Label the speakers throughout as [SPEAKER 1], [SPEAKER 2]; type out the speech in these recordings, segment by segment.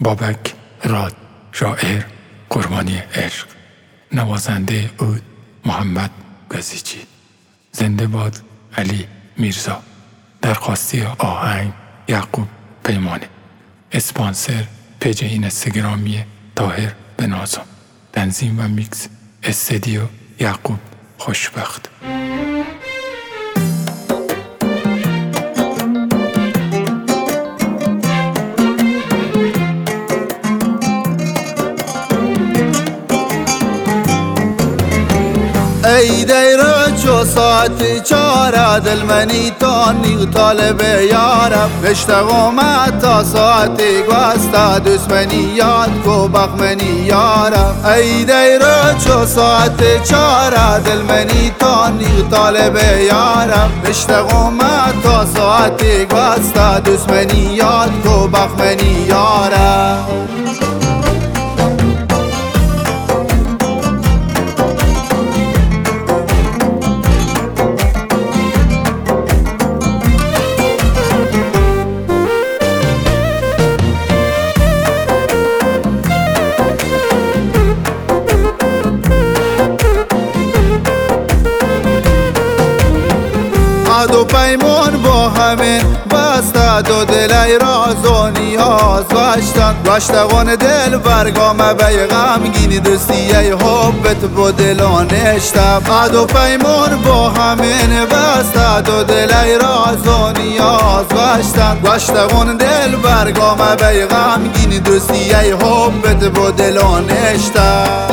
[SPEAKER 1] بابک راد، شاعر، قربانی عشق. نوازنده عود محمد گازیچی. زنده باد علی میرزا. درخواستی آهنگ یعقوب پیمانی. اسپانسر پیج اینستاگرامی طاهر بنازم. تنظیم و میکس استودیو یعقوب خوشبخت.
[SPEAKER 2] ای دیره چو ساعت 4 دل منی تانی طالب یارم مشتاقم تا ساعت گوستا دشمنی یاد کو بخمنی یارم ای دیره چو ساعت 4 دل منی تانی طالب یارم مشتاقم تا ساعت گوستا دشمنی یاد کو بخمنی یارم و پیمان با همین بسته دو دلی راز و نیاز واشتگان دل برگام بی غمگین دوستی حبت با دلانشتم و پیمان با همین بسته دو دلی راز و نیاز واشتگان دل برگام بی غمگین دوستی حبت با دلانشتم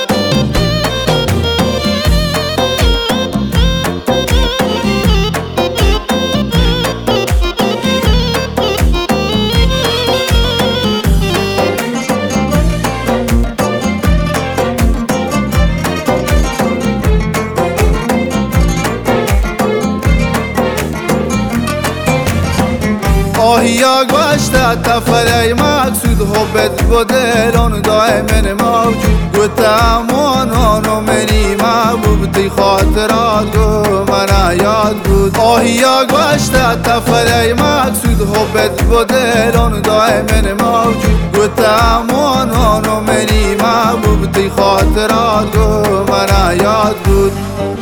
[SPEAKER 2] آهیا گوشته تفره مقصود حبت با دلان دائما موجود گوته امانان و منی محبوب تی خاطرات و من یاد بود آهیا گوشته تفره مقصود حبت با دلان دائما موجود گوته امانان و منی محبوب تی خاطرات و من یاد بود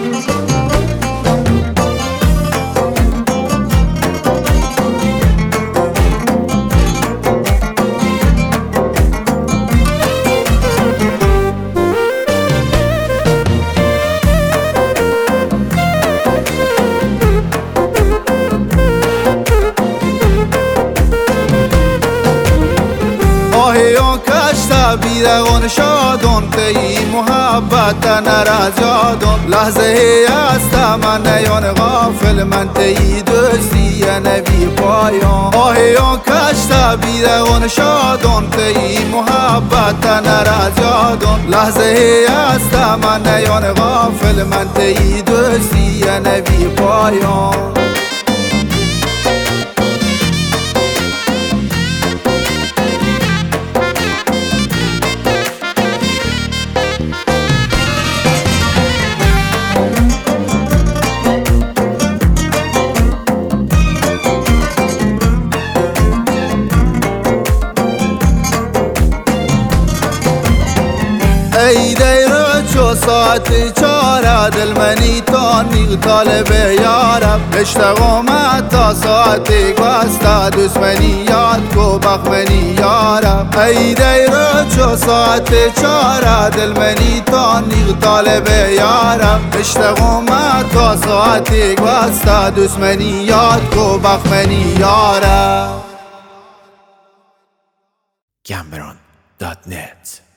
[SPEAKER 2] بیدگان شادون تی محبت نراز یادون لحظه است من نیان غافل من تی دوستی نبی پایان آهیان کشته بیدگان شادون تی محبت نراز یادون لحظه است من نیان غافل من تی دوستی نبی پایان ای دیره چو ساعت 4 دل منی تانی طالب یارم مشتاقم تا ساعت گوستا دشمنی یاد کو بخمنی یارم ای دیره چو ساعت 4 دل منی تانی طالب یارم مشتاقم تا ساعت گوستا دشمنی یاد کو بخمنی یارم
[SPEAKER 3] Cameron.net